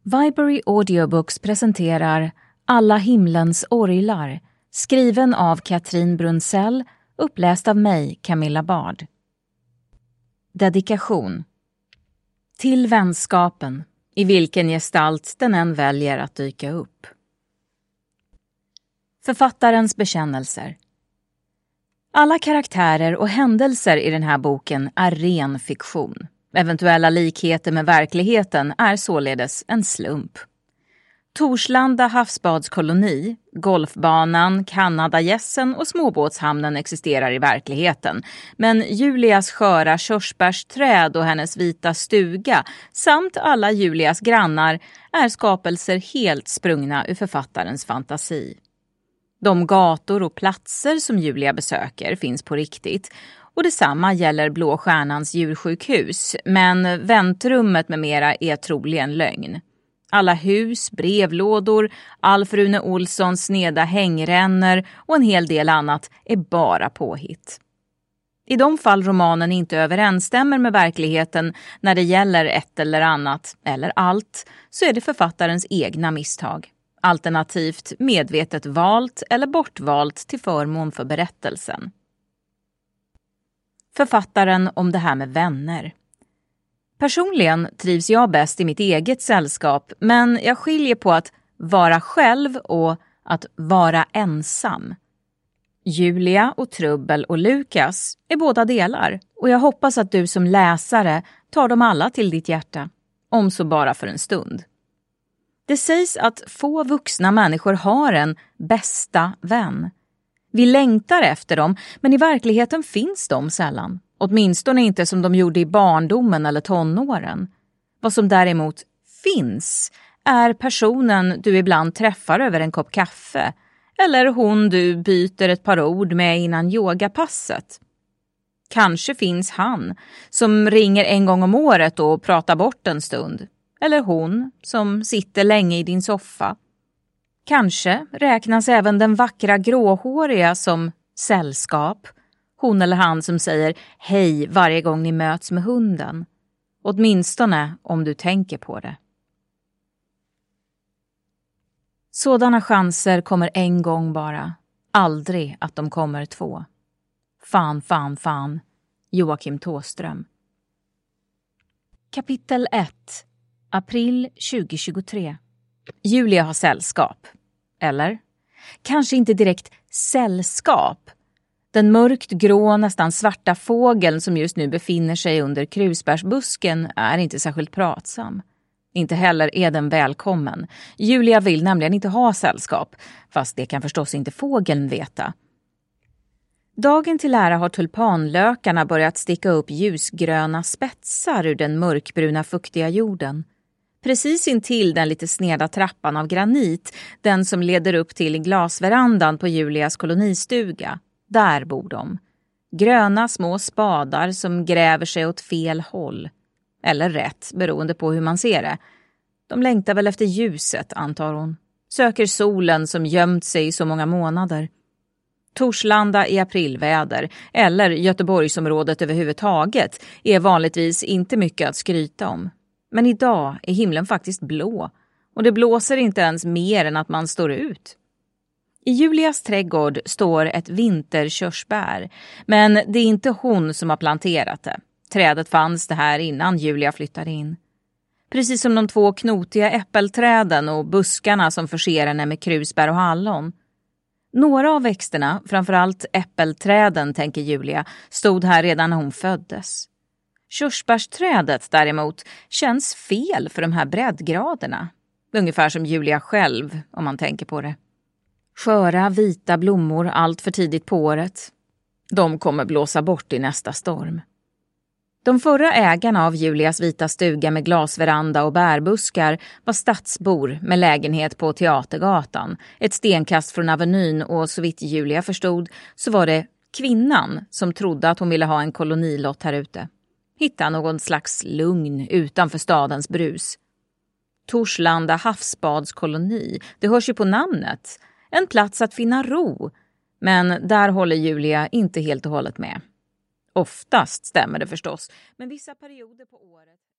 Viberry Audiobooks presenterar Alla himlens orglar, skriven av Katrin Brunsell, uppläst av mig, Camilla Bard. Dedikation. Till vänskapen, i vilken gestalt den än väljer att dyka upp. Författarens bekännelser. Alla karaktärer och händelser i den här boken är ren fiktion. Eventuella likheter med verkligheten är således en slump. Torslanda havsbadskoloni, golfbanan, Kanadagässen och småbåtshamnen existerar i verkligheten. Men Julias sköra körsbärsträd och hennes vita stuga samt alla Julias grannar är skapelser helt sprungna ur författarens fantasi. De gator och platser som Julia besöker finns på riktigt. Och detsamma gäller Blå Stjärnans djursjukhus, men väntrummet med mera är troligen lögn. Alla hus, brevlådor, Alf Rune Olssons sneda hängrännor och en hel del annat är bara påhitt. I de fall romanen inte överensstämmer med verkligheten när det gäller ett eller annat, eller allt, så är det författarens egna misstag. Alternativt medvetet valt eller bortvalt till förmån för berättelsen. Författaren om det här med vänner. Personligen trivs jag bäst i mitt eget sällskap, men jag skiljer på att vara själv och att vara ensam. Julia och Trubbel och Lukas är båda delar, och jag hoppas att du som läsare tar dem alla till ditt hjärta, om så bara för en stund. Det sägs att få vuxna människor har en bästa vän. Vi längtar efter dem, men i verkligheten finns de sällan. Åtminstone inte som de gjorde i barndomen eller tonåren. Vad som däremot finns är personen du ibland träffar över en kopp kaffe. Eller hon du byter ett par ord med innan yogapasset. Kanske finns han som ringer en gång om året och pratar bort en stund. Eller hon som sitter länge i din soffa. Kanske räknas även den vackra gråhåriga som sällskap. Hon eller han som säger hej varje gång ni möts med hunden. Åtminstone om du tänker på det. Sådana chanser kommer en gång bara. Aldrig att de kommer två. Fan. Joakim Tåström. Kapitel 1. April 2023. Julia har sällskap. Eller? Kanske inte direkt sällskap. Den mörkt grå, nästan svarta fågeln som just nu befinner sig under krusbärsbusken är inte särskilt pratsam. Inte heller är den välkommen. Julia vill nämligen inte ha sällskap, fast det kan förstås inte fågeln veta. Dagen till ära har tulpanlökarna börjat sticka upp ljusgröna spetsar ur den mörkbruna fuktiga jorden. Precis intill den lite sneda trappan av granit, den som leder upp till glasverandan på Julias kolonistuga. Där bor de. Gröna små spadar som gräver sig åt fel håll. Eller rätt, beroende på hur man ser det. De längtar väl efter ljuset, antar hon. Söker solen som gömt sig i så många månader. Torslanda i aprilväder, eller Göteborgsområdet överhuvudtaget, är vanligtvis inte mycket att skryta om. Men idag är himlen faktiskt blå. Och det blåser inte ens mer än att man står ut. I Julias trädgård står ett vinterkörsbär, men det är inte hon som har planterat det. Trädet fanns det här innan Julia flyttade in. Precis som de 2 knotiga äppelträden och buskarna som förser henne med krusbär och hallon. Några av växterna, framförallt äppelträden tänker Julia, stod här redan när hon föddes. Körsbärsträdet däremot känns fel för de här breddgraderna. Ungefär som Julia själv, om man tänker på det. Sköra vita blommor allt för tidigt på året. De kommer blåsa bort i nästa storm. De förra ägarna av Julias vita stuga med glasveranda och bärbuskar var stadsbor med lägenhet på Teatergatan, ett stenkast från Avenyn, och så vitt Julia förstod så var det kvinnan som trodde att hon ville ha en kolonilott här ute. Hitta någon slags lugn utanför stadens brus. Torslanda havsbadskoloni, det hörs ju på namnet. En plats att finna ro, men där håller Julia inte helt och hållet med. Oftast stämmer det förstås, men vissa perioder på året...